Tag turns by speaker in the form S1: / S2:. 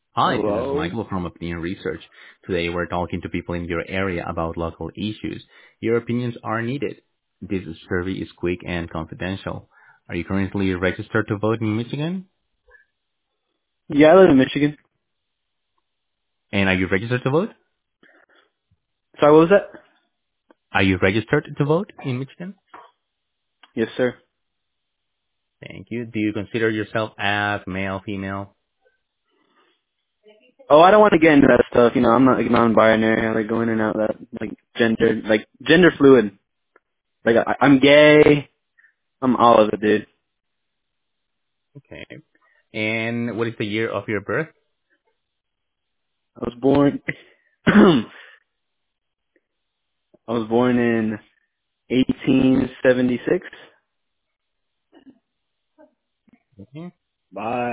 S1: Hi, this is
S2: Hello?
S1: Michael from Opinion Research. Today we're talking to people in your area about local issues. Your opinions are needed. This survey is quick and confidential. Are you currently registered to vote in Michigan?
S2: Yeah, I live in Michigan.
S1: And are you registered to vote?
S2: Sorry, what was that?
S1: Are you registered to vote in Michigan?
S2: Yes, sir.
S1: Thank you. Do you consider yourself as male, female?
S2: Oh, I don't want to get into that stuff. You know, I'm not like non-binary. I like going in and out of that, like gender fluid. Like I'm gay. I'm all of it, dude.
S1: Okay. And what is the year of your birth?
S2: I was born. I was born in 1876.
S1: Okay.
S2: Bye.